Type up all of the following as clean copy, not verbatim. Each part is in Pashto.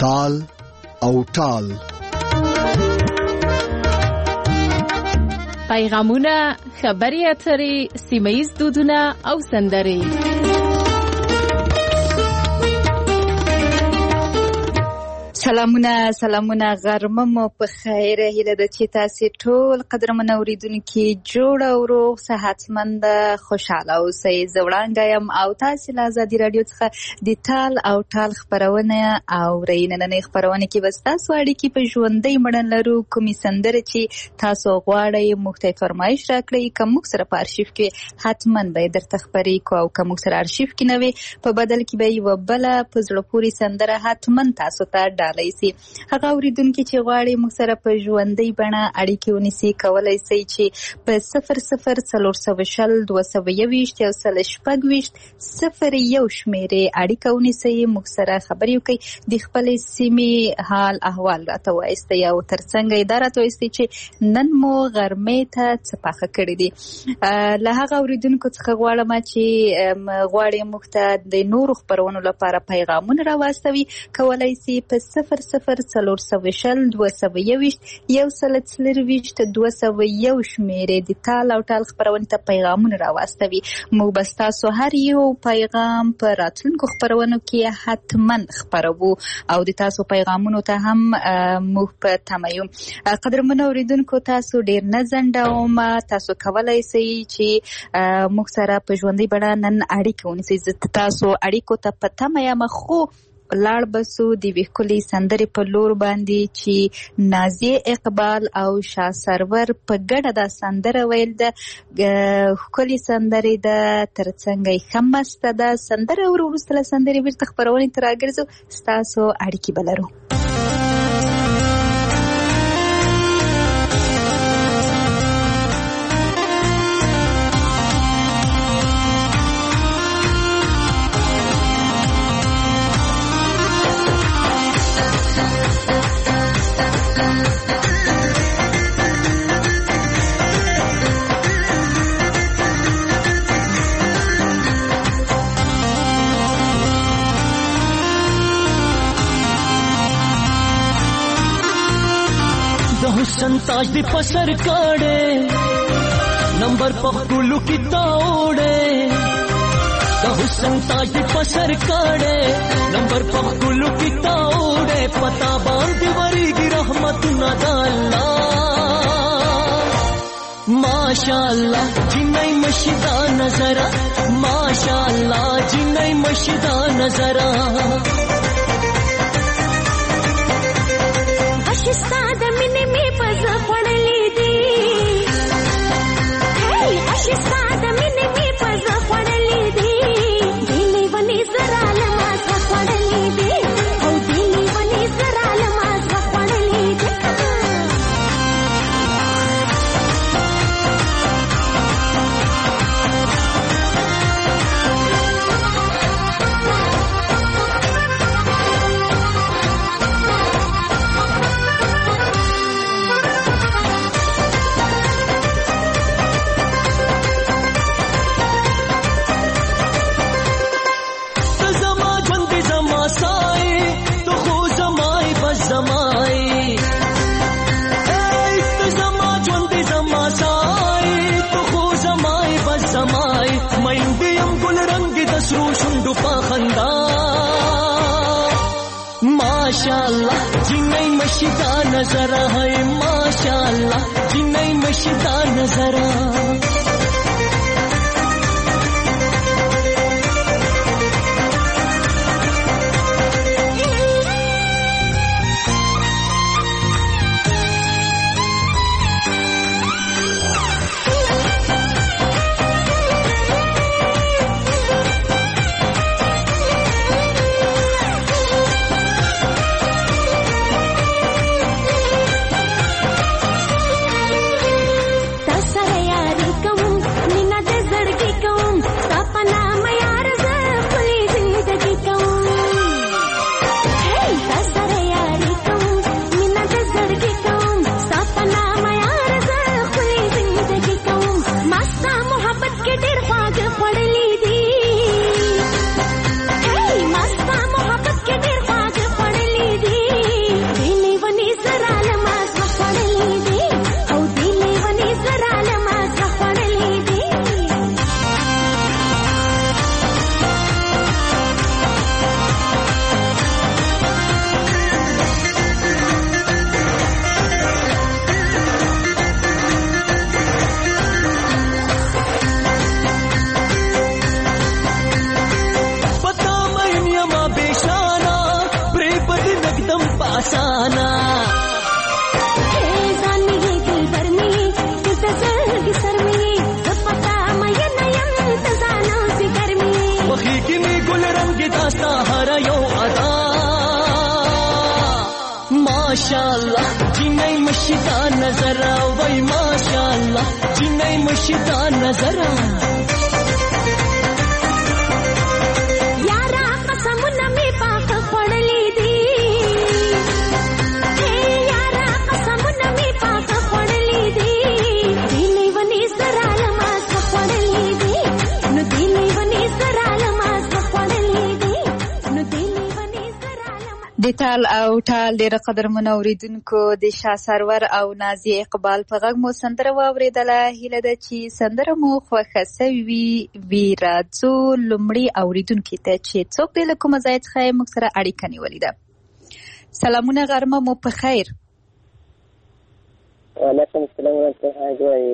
تال او ټال. پیغامونه، خبري اترې، سیمه‌ییز دودونه او سندرې. سلامونه غرمه مو په خیر. هیله ده چې تاسو ټول قدرمن اوریدونکو جوړ او روغ صحتمند خوشاله اوسئ. زه وړاندې یم او تاسو له آزادي رادیو څخه د ټال او ټال خبرونه اورئ. نننۍ خبرونه کې بس تاسو اړیکې په ژوندۍ مړن لرو. کومې سندرې چې تاسو غواړئ موږ ته فرمایش راکړئ. که موږ سره په ارشیف کې حتما به درته خبرې کوو، او که موږ سره ارشیف کې نه وي په بدل کې به یو بله په زړه پورې سندره حتما تاسو ته هغه اوریدونکو چې غواړي موږ سره په ژوندۍ بڼه اړیکې ونیسي، کولای شي چې په 004020 221 01 شمیرې اړیکه ونیسي، موږ سره خبرې وکړي، د خپلې سیمې حال احوال راته وایستي او ترڅنګ یې راته وایستي چې نن مو غرمې ته څه پاخه کړي دي. له هغه اوریدونکو څخه غواړم چې غواړي موږ ته د نورو خبرونو لپاره پیغامونه راواستوي، کولای شي په 004020 221 01 شمیرې د ټال او ټال خبرونې ته پیغامونه راواستوي. موږ بس تاسو هر یو پیغام په راتلونکو خبرونو کې حتما خبرو او د تاسو پیغامونو ته هم موږ په تمه یو. قدرمنو اوریدونکو تاسو ډیر نه ځنډوم، تاسو کولای شئ چې موږ سره په ژوندۍ بڼه نن اړیکه ونیسئ. زه تاسو اړیکو ته په تمه یم، خو لاړ بسو د ویکولي سندرې په لور باندې چې نازیه اقبال او شاه سرور په ګډه دا سندره ویل ده. ښکلې سندرې ده، ترڅنګ یې ښه مسته ده سندره. وروسته له سندرې بیرته خپرونې ته راګرځو، ستاسو اړیکې به لرو. حسن تاج دی پسر کاڑے نمبر پخلو کی توڑے، دا حسن تاج دی پسر کاڑے نمبر پخلو کی توڑے، پتا باندې وریږي رحمتونه د الله. ماشاءالله جنای مشدا نظر، ماشاءالله جنای مشدا نظر. اشستاد مینې می پز خړلې دي، هی اشستاد مینې می پز خړلې دي، دلی ونی زرا لماز خړلې دي، او دلی ونی زرا لماز خړلې دي. माशाअल्लाह जिन्नई मशीदा नजर है, माशाअल्लाह जिन्नई मशीदा नजर. داستا هر یو ادا ماشاءالله جنای مشتا نظر وای ماشاءالله جنای مشتا نظر یارا قسمونه می پاک خړلې دي اے یارا قسمونه می پاک خړلې دي دلی ونی سره لماز خړلې دي نو دلی ونی سره لماز خړلې دي نو دلی ونی سره لماز د تال او ټال ډېر قدرمن اوریدونکو د شاه سرور او نازیه اقبال په غږ مو سندره واورېدله. هیله ده چې سندره مو خوښه سوي وي. راځو لومړي اوریدونکي ته چې څوک دی له کومه ځای څخه موږ سره اړیکه نیولې ده. سلامونه غرمه مو په خیر. وعلیکم السلام ورحمۃ اللہ.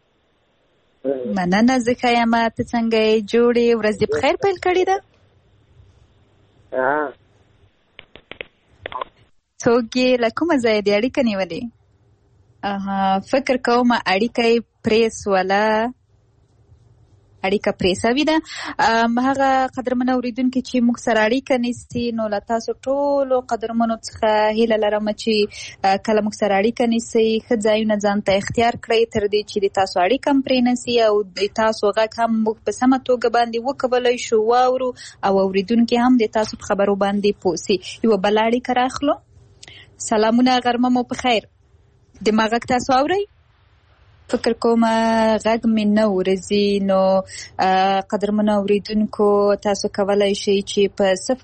مننه زه ښه یم. ته څنګه یې؟ جوړې ورځ دې په خیر پیل کړې ده؟ څوک یې له کومه ځایه دې اړیکه نیولې؟ فکر کوم اړیکه یې پرېسوله، اړیکه پرې سوې ده. هغه قدرمنه اورېدونکي چې موږ سره اړیکه نیسي نو له تاسو ټولو قدرمنو څخه هیله لرم چې کله موږ سره اړیکه نیسئ ښه ځایونه ځان ته اختیار کړئ تر دې چې د تاسو اړیکه هم پرې نسي او د تاسو غږ هم موږ په سمه توګه باندې وکولی شو واورو او اورېدونکي هم د تاسو په خبرو باندې پوه سي. یوه بله اړیکه راخلو. سلامونه غرمه مو په خیر. د ما غږ تاسو اورئ؟ فکر کوم غږ مې نه ورځي. نو قدرمنو اوریدونکو تاسو کولی شئ چې په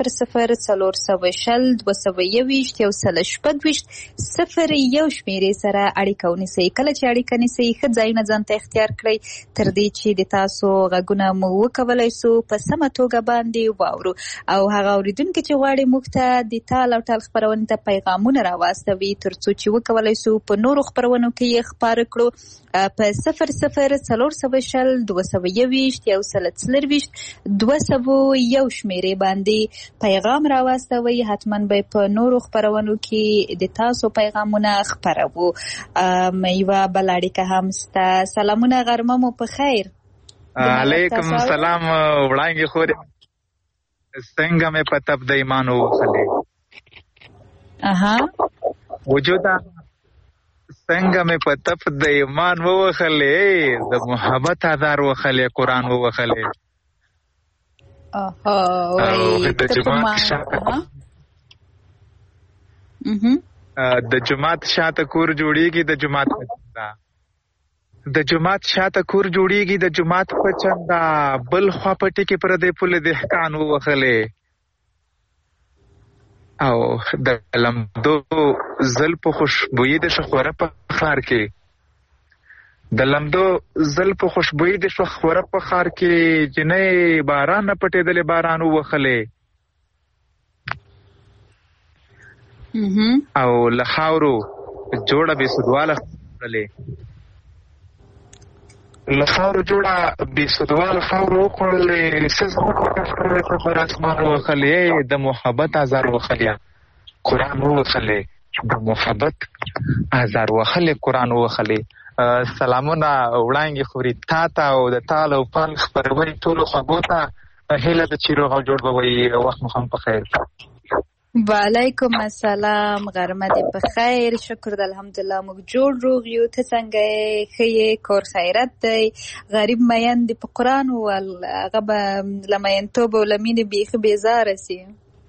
0040202101 شمیرې سره اړیکه ونیسئ. کله چې اړیکه نیسئ ښه ځایونه ځان ته اختیار کړئ تر دې چې د تاسو غږونه مو وکولی سو په سمه توګه باندې واورو. او هغه اوریدونکي چې غواړي موږ ته د تال او ټال خپرونې ته پیغامونه راواستوي تر څو چې وکولی سو په نورو خپرونو کې یې خپاره کړو په 00402021 شمیرې باندې پیغام راواستوي. حتما به په نورو خپرونو کې د تاسو پیغامونه خپروو. یوه بله اړیکه هم سته. سلامونه غرمه مو په خیر. علیکم السلام وړانګې خورې څنګه مې په تپ د ایمان ووخلې وجوده څنګه مې په تپ د ایمان ووخلې د محبت آزار وخلې قرآن ووخلې د جماعت شاته کور جوړیږي د جماعت د جماعت شاته کور جوړیږي د جماعت په چندا بل خوا پټي کې پر دې پل دهقان ووخلې او د لمدو زلف خوشبوئی د شخوره په خار کې د لمدو زلف خوشبوئی د شخوره په خار کې جنې باران نه پټېدلې باران ووخلې او لخاورو جوړه به سدواله خړلې لخاورو جوړه به سدواله خاورو خړلې سزو پر اسمان وخلې د محبت آزار وخلې قرآن وخلې د محبت آزار وخلې قرآن وخلې. سلامونه وړانګې خوري تا ته او د تال او پل خپرونې ټولو خوږو ته هیله ده چې روغ او جوړ به وي. وخت مو هم په خیر. وعلیکم السلام. غرمه دې په خیر. شکر د الحمدلله موږ جوړ روغ یو. ته څنګه یې؟ ښه یې؟ کور خیرت دی؟ غریب مین دې په قرآن وویل هغه به له مینتوب او له مینې بیخي بیزاره سي.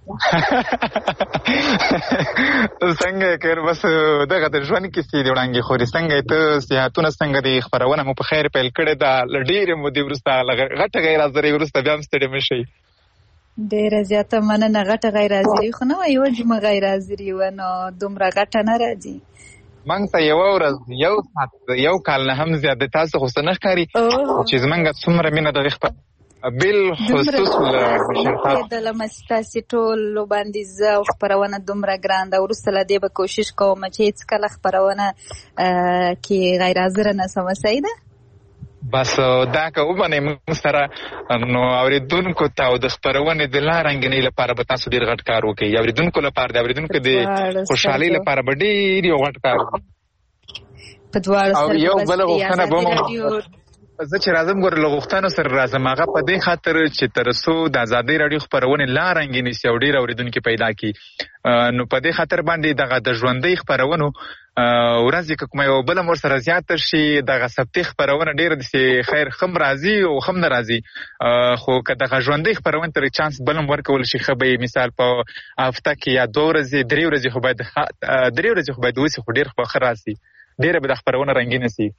څنګه کړ بس دغه د ژوند کیسې دی وړانګې خوري. څنګه ته صحتونه څنګه دی؟ خپرونه مو په خیر پیل کړې ده ډېرې مودې وروسته غټه غیر حاضرۍ وروسته بیا هم ستړي مه شئ. ډېره زیاته مننه. غټه غیر حاضري خو نه وه یوه جمعه غیر حاضري وه نو دومره غټه نه راځي. موږ ته یوه ورځ یو ساعت یو کال نه هم زیات د تاسو خو څه نه ښکاري چې زموږ څومره مینه دغې بالخصوص دلم ستاسې ټولو باندې زه او خپرونه دومره ګران ده. وروسته له دې به کوشش کوم چې هېڅکله خپرونه کې غیر حاضره نه سمه. صحیح ده؟ بس دا که ومنئ موږ سره نو اورېدونکو ته او د خپرونې د لا رنګینۍ لپاره به تاسو ډېر غټ کار وکړئ. اورېدونکو لپاره د اورېدونکو د خوشحالۍ لپاره به ډېر یو غټ کار وکړئ. په دواړو او یو بله غوښتنه به زه چې راځم ګوره له غوښتنو سره راځم هغه په دې خاطر چې تر څو د ازادۍ راډیو خپرونې لا رنګینې سي او ډېر اورېدونکي پیدا کړي نو په دې خاطر باندې دغه د ژوندۍ خپرونو ورځ که کومه یوه بله ور سره زیاته شي دغه ثبتي خپرونه ډېره داسې خیر ښه راځي او ښه نه راځي خو که دغه ژوندۍ خپرونې ته چانس بل هم ورکول شي ښه به مثال په هفته کې یا 2 ورځې 3 ورځې خو باید 3 ورځې خو باید وسي خو ډېر ښه راسي ډېره به د خپرونه رنګینه سي.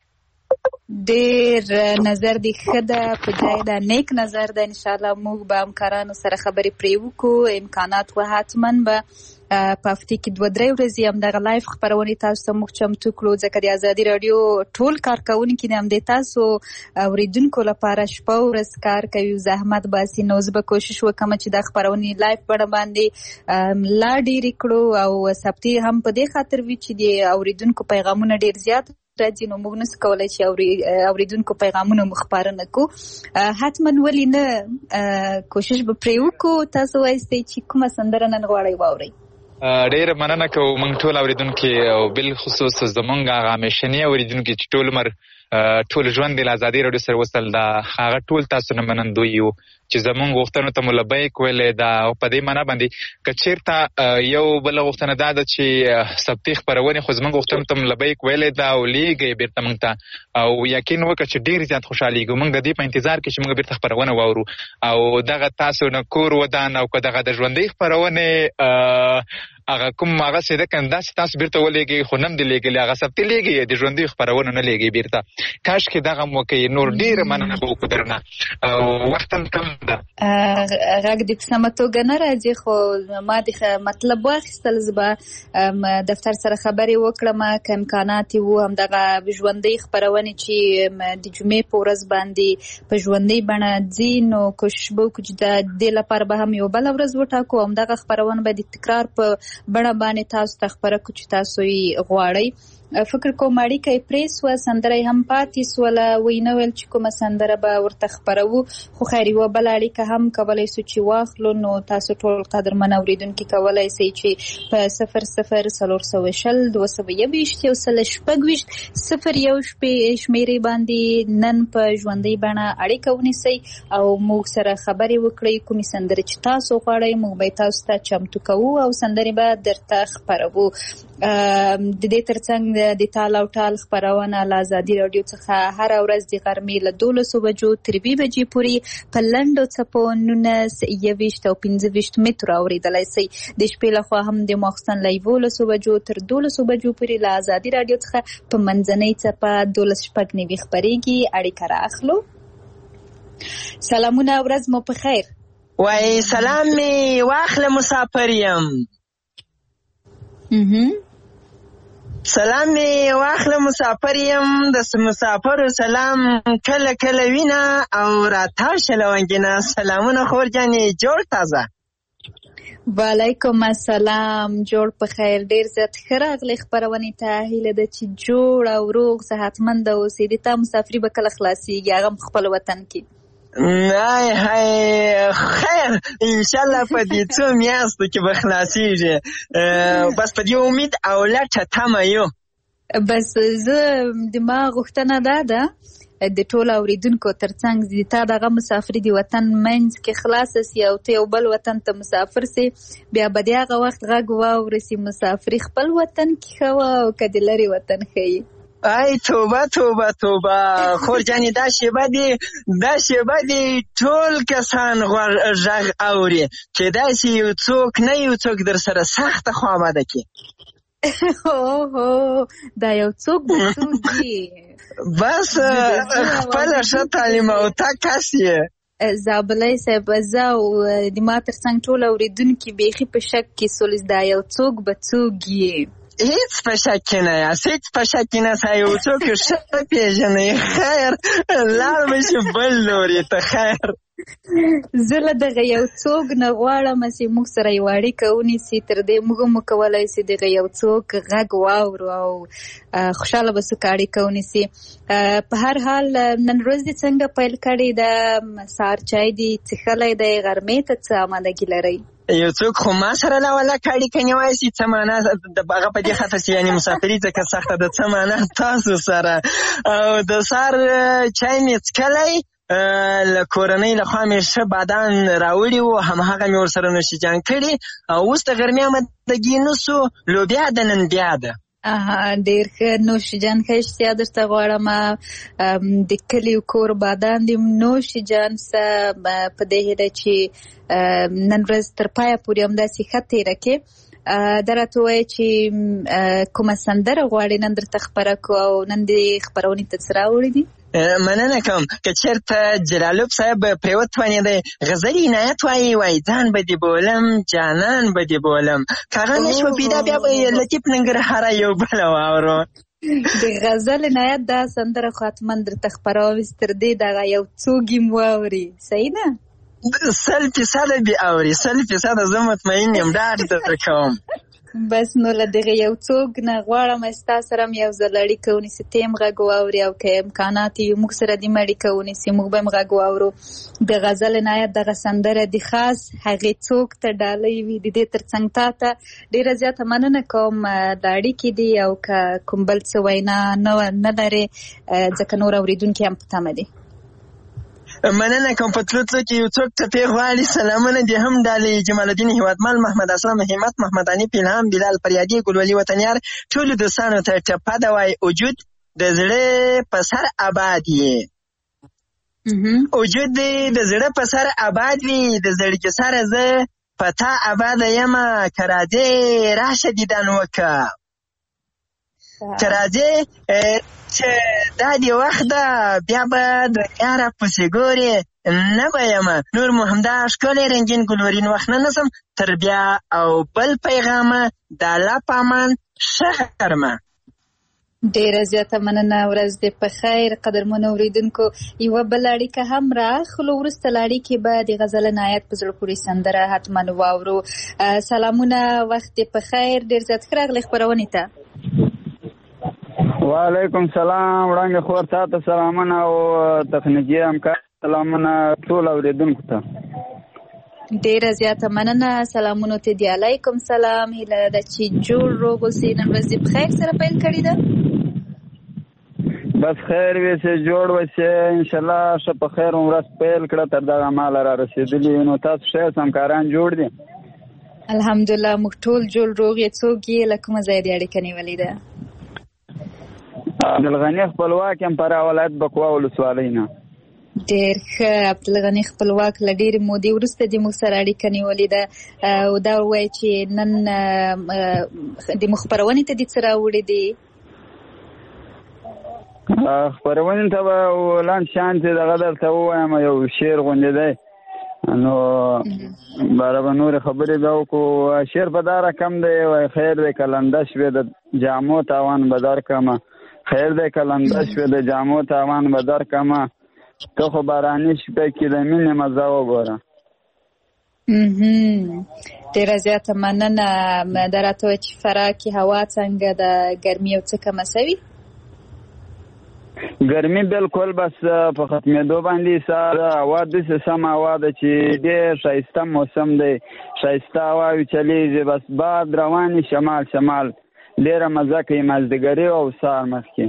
ډېر نظر دی ښه ده په ځای ده نیک نظر ده انشاءالله موږ به همکارانو سره خبرې پرې وکړو امکانات و حتما به په هفتې کې 2-3 ورځې همدغه لایف خپرونې تاسو ته موږ چمتو کړو ځکه د ازادي راډیو ټول کارکوونکي د همدې تاسو اورېدونکو لپاره شپه ورځ کار کوي زحمت باسي نو زه به کوشش وکړم چې دا خپرونې لایف بڼه باندې لا ډېرې کړو او ثبتي هم په دې خاطر وي چې د اورېدونکو پیغامونه ډېر زیات راځي نو موږ نسو کولی چې اورېدونکو پیغامونه مو خپاره نه کړو حتما ولې نه کوشش به پرې وکړو تاسو وایستئ چې کومه سندره نن غواړئ واورئ ډېره مننه کوو موږ ټول اورېدونکي او بالخصوص زموږ هغه همیشني اورېدونکي چې ټول عمر ټول ژوند د ازادۍ راډیو سره وصل ده هغه ټول تاسو نه منندوی یو چې زموږ غوښتنو ته مو لبیک ویلې ده او په دې معنا باندې که چېرته یو بله غوښتنه دا ده چې ثبتي خپرونې خو زموږ غوښتنو ته مو لبیک ویلې ده او لیږئ بېرته موږ ته او یقین وکړه چې ډېر زیات خوشحالېږو موږ د دې په انتظار کې چې موږ بېرته خپرونه واورو او دغه تاسو نه کور ودان او که دغه د ژوندۍ خپرونې هغه کوم هغه څه ده که داسې تاسو بېرته ولېږئ خو نه هم دې لېږلي هغه ثبتي لېږئ د ژوندۍ خپرونو نه لېږئ بېرته کاشکې دغه مو کوي نور ډېره مننه به وکړو درنه او وخت هم کم ده غږ دې په سمه توګه نه راځي خو ما د مطلب واخیستل زه به دفتر سره خبرې وکړم که امکانات یې وو همدغه ژوندۍ خپرونې چې د جمعې په ورځ باندې په ژوندۍ بڼه ځي نو کوشش به وکړو چې د دې لپاره به هم یو بله ورځ وټاکو همدغه خپرونه به د تکرار په بڼه باندې تاسو ته خپره کړو چې تاسو یې غواړئ فکر کوم اړیکه یې پرې سوه سندره یې هم پاتې سوله وی نه ویل چې کومه سندره به ورته خپروو خو خیر یوه بله اړیکه هم کولی سو چې واخلو نو تاسو ټول قدرمن اورېدونکي کولی سئ چې په 00 421 126 شمېرې باندې نن په ژوندۍ بڼه اړیکه ونیسئ او موږ سره خبرې وکړئ کومې سندرې چې تاسو غواړئ موږ به یې تاسو ته چمتو کوو او سندرې به درته خپروو د دې ترڅنګ د تال او ټال خپرونه له ازادي راډیو څخه هره ورځ د غرمې له 12 بجو تر 2 بجې پورې په لنډو څپو 19 21 او 25 مترو اورېدلی سئ د شپې لخوا هم د ماخستن له 11 بجو تر 12 بجو پورې له ازادي راډیو څخه په منځنۍ څپه 12:09 خپرېږي اړیکه رااخلو سلامونه ورځ مو په خیر وای سلام می واخله مسافر یم سلام می واخله مسافر یم د مسافر سلام کله کله وینا او راتاو شلونګینا سلامونه خور جانې جوړ تازه وعلیکم السلام جوړ په خیر ډیر زیات ښه راغلی خپرونې ته هیله ده چې جوړ او روغ صحتمند اوسې د تا مسافري به کله خلاصېږي هغه هم خپل وطن کې نه خیر انشالله په دې څو میاشتو کې به خلاصېږي بس په دې امید او لټه تمه یو بس زه د ما غوښتنه دا ده د ټولو اورېدونکو ترڅنګ د تا دغه مسافري د وطن منځ کې خلاصه سي او ته یو بل وطن ته مسافر سي بیا به د هغه وخت غږ واورسي مسافري خپل وطن کې ښه وه او که د لرې وطن ښه ای توبه توبه توبه خور جانې دا شیبه دی ټول کسان غږ اوري چې داسې یو څوک نه یو څوک در سره سخته خوابده کې دا یو څوک به څوک وي بس خپله ښه تعلیم او تا کس یې زابلی صاحب زه او د ما ترڅنګ ټول اورېدونکي بیخي په شک کې سولز دا یو څوک به څوک یې هیڅ په شک کې نه یاست هیڅ په شک کې نه سه یو څوک ښه پېژنئ خیر لاړ به شي بل لوري ته خیر زه له دغه یو څوک نه غواړم چې موږ سره یو اړیکه ونیسي، تر دې موږ هم کولی شي دغه یو څوک غږ واورو او خوشحاله به څوک اړیکه ونیسي. په هر حال نن ورځ دې څنګه پیل کړې ده؟ سهار چای دې څښلی دی؟ غرمې ته څه آمادګي لرئ؟ یو څوک خو ما سره لکه اړیکه نیوای شي، څه معنا هغه په دې خاطر چې یعنې مسافري ځکه سخته ده، څه معنا تاسو سره. او د سهار چای مې څښلی، له کورنۍ لخوا مې ښه بادام راوړي وو، همهغه مې ورسره نوشیجان کړي، او اوس د غرمې آمادګي نوسو، لوبیا د نن بیا ده. ډېر ښه. نوشیجان ښه اشتیا درته غواړم. د کلي کور بادام دې نوشیجان سه په دې هیله چې نن ورځ تر پایه پورې همداسې ښه تېره کړې. دا راته ووایه چې کومه سندره غواړې نن درته خپره کړو او نن دې خپرونې ته څه راوړي دي؟ مننه کوم. که چېرته جلالوب صاحب پرې وتوانېدی غزلي عنایت وایي ځان به دې بولم جانان به دې بولم، که هغه نه شوه پیدا بیا به لطیف ننګرهاره یو بله واورو. د غزل عنایت دا سندره خو حتما درته خپروم، تر دې دغه یو څوک یې واوري. صحیح ده؟ 100% به اوري، 100% زه مطمئن یم، ډاډ درته کوم. بس نو له دغه یو څوک نه غواړم ستا سره هم یو ځل اړیکه ونیسي، ته هم غږ واوري، او که امکانات یې موږ سره دې هم اړیکه ونیسي، موږ به هم غږ واورو. د غزل عنایت دغه سندره د خاص هغې څوک ته ډالۍ وي، د دې تر څنګ تا ته ډېره زیاته مننه کوم د اړیکې دي، او که کوم بل څه وینا نه لرې ځکه نور اورېدونکي هم په تمه دي. مننه کوم. په تلو تلو کې یو څوک ټپې غواړي، سلامونه دې هم ډالۍ. جمال الدین هیوادمل، محمد اسلام همت، محمد حنیف الهام، بلال فریادي، ګلولي وطنیار، ټولو دوستانو ته ټپه ده وایي وجود د زړه په سر آباد یې. وجود دې د زړه په سر آباد وي، د زړګي سره زه په تا آباده یمه، که راځې راشه دیدن وکړه، که راځې چې دا دې وخت ده بیا به دنیا را پسې ګورې نه به یمه، نور مو همدا ښکلی رنګین ګلورین وخت نه نسم تر بیا، او بل پیغامه د الله په امان ښه غرمه. ډېره زیاته مننه، ورځ دې په خیر. قدرمنو اورېدونکو، یوه بله اړیکه هم راخلو، وروسته له اړیکې به د غزل عنایت په زړه پورې سندره حتما واورو. سلامونه، وخت دې په خیر، ډېر زیات ښه راغلی خپرونې ته. وعلیکم سلام، وړاندې خور تا ته سلامونه، او تخنیکي همکار سلامونه ټول اورېدونکو ته. ډېره زیاته مننه، سلامونو ته دې علیکم سلام. هیله ده چې جوړ روغ اوسې، نن ورځ دې په خیر سره پیل کړې ده. بس خیر ویسې جوړ وسې، انشاءالله ښه په خیر ورځ پیل کړه، تر دغه ماله را رسېدلي. نو تاسو ښه همکاران جوړ دي؟ الحمدلله موږ ټول جوړ روغ یې. څوک یې له کومه ځایه دې اړیکه نیولې ده؟ عبدالغني خپلواک یم، فراه ولایت بکوا ولسوالۍ نه. ډېر ښه. عبدالغني خپلواک، له ډېرې مودې وروسته دې موږ سره اړیکه نیولې ده، او دا ووایه چې نن د موږ خپرونې ته دې څه راوړي دي؟ خپرونې ته به لاندې شان چې دغه درته ووایم، یو شعر غوندې دی، نو باره به نورې خبرې به وکړو. شعر په دا رقم دی، وایي خیر دی که لنده شوې د جامو تاوان به درکړمه، خیر دی که لنده شوې د جامو تاوان به درکړمه، ته خو باراني شپې کې د مینې مزه وګوره. ډېره زیاته مننه. دا راته وایي چې فراه کې هوا څنګه ده، ګرمي یو څه کمه شوي؟ ګرمي بالکل بس په ختمېدو باندې ساره، هوا داسې سمه هوا ده چې ډېر ښایسته موسم دی، ښایسته هواوې چلیږي، بس باد رواني شمال شمال، ډېره مزه کوي مازدیګري او سهار مخکې.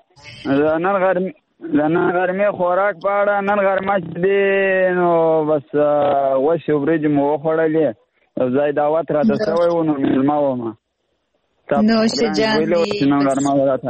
د نن غرمې خوراک په اړه، نن غرمه چې دی نو بس غوښې وریجې مو وخوړلې، یو ځای دعوت راته شوی و، نو مېلمه ومه. نوشجان دي. نن غرمه راته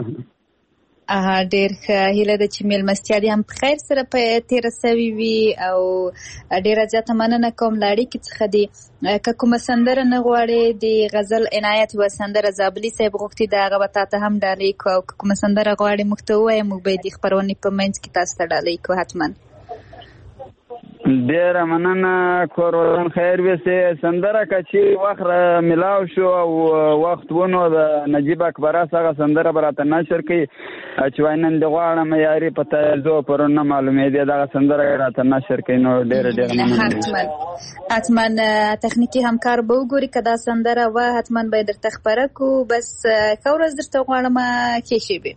ډېر ښه. هیله ده چې مېلمستیا دې هم په خیر سره تېره سوې وي، او ډېره زیاته مننه کوم له اړیکې څخه دي. که کومه سندره نه غواړې، د غزل عنایت یوه سندره زابلي صاحب غوښتي ده، هغه به تا ته هم ډالۍ کړو، او که کومه سندره غواړې موږ ته ووایه، موږ به یې د خپرونې په منځ کې تاسو ته ډالۍ کړو حتما. ډېره مننه. کور ودان خیر وسې. سندره که چې وخت ملاو شو او وخت ونو د نجیب اکبره څخه سندره به راته نشر کړي چې وایي نن دې غواړم یاري په تایزو پرون نه معلومېدې دغه سندره راته نشر کړي. نو ډېره مننه. حتما تخنیکي همکار به وګوري که دا سندره وه حتما به یې درته خپره کړو. بس ښه ورځ درته غواړم ښې شېبې.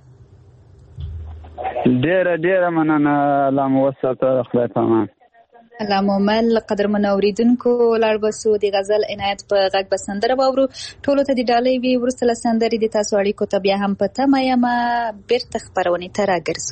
ډېره مننه. الله مو وساته. خدای په امان. الله مومل. قدرمن اوریدونکو لاړ بسو د غزل عنایت په غږ به سندره واورو. ټولو ته د ډالۍ وي. وروسته له سندرې د تاسو اړیکو ته بیا هم په تمه یمه. بیرته خپرونې ته راګرځو.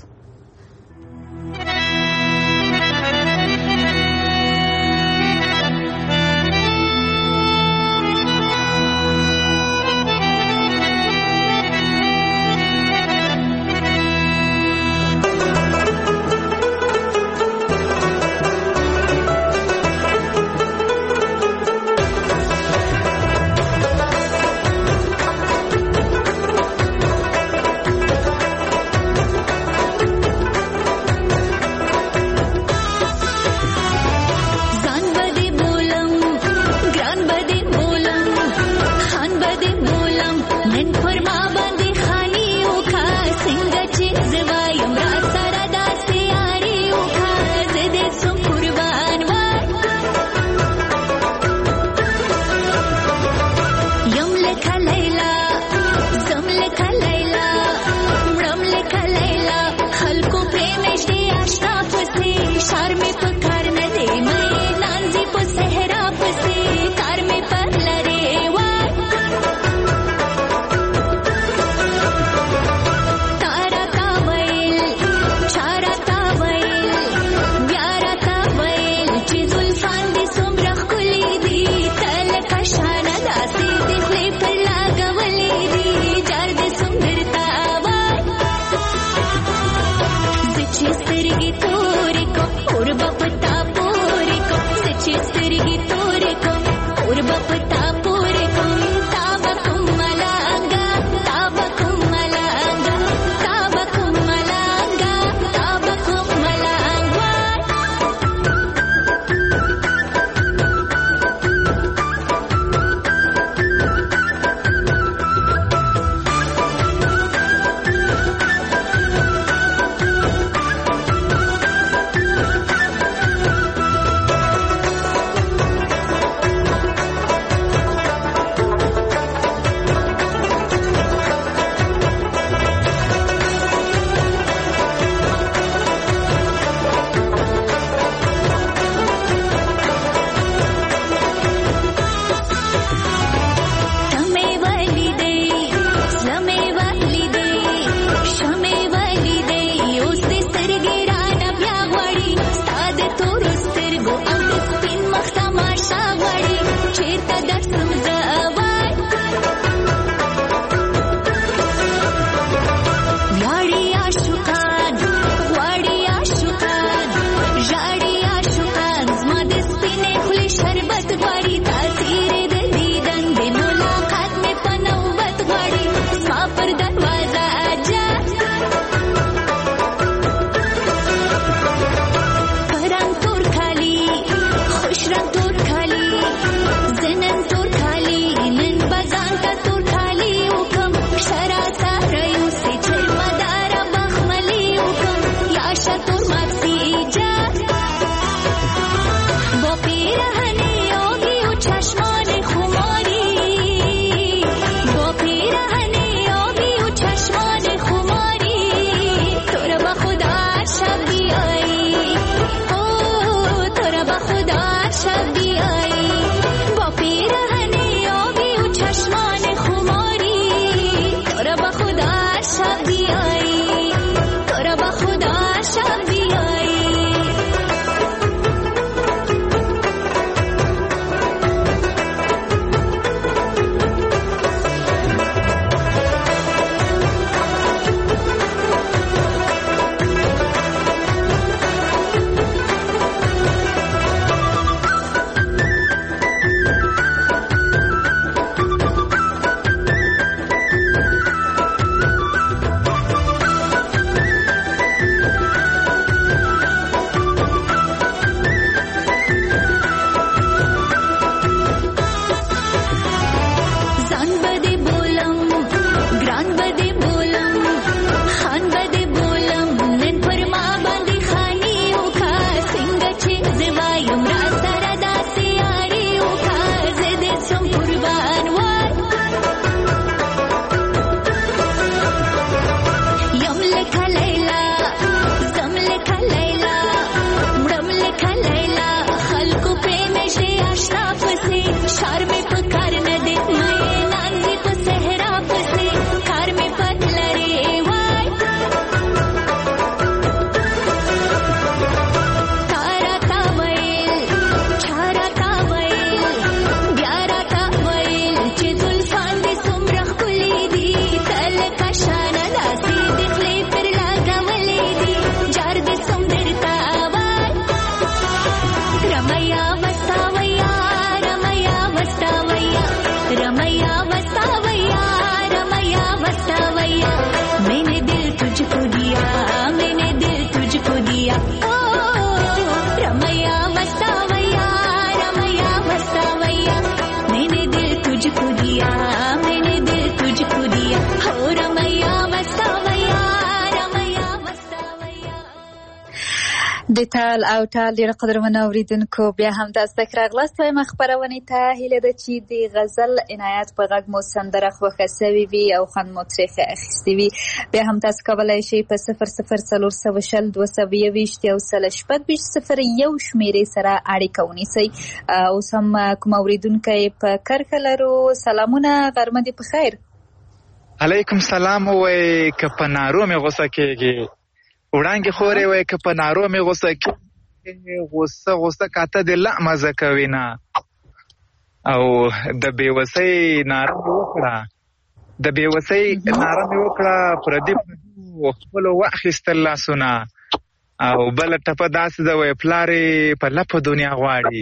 د تال او ټال ډېر قدرمن اوریدونکو بیا هم تاسو ته راغلاست وایم خپرونې ته هیله ده چې د غزل عنایت په غږ مو سندره خوښه سوې وي او خوند مو ترې اخیستی وي بیا هم تاسو کولی شئ په 004020 222 یو سل شپږ 01 شمیرې سره اړیکه ونیسئ. اوس هم کوم اوریدونکی په کرښه لرو. سلامونه، غرمه دې په خیر. علیکم سلام. وای که په نارو مې غوسه کېږي وړانګې خورې وای که په نارو مې غوسه کېږي غوسه کاته دې لا مزه کوي نه. او د بېوسۍ ناره مې وکړه د بېوسۍ ناره مې وکړه پردي خپلو واخیستل لاسونه او بله ټپه داسې ده وای پلارې په لپو دنیا غواړي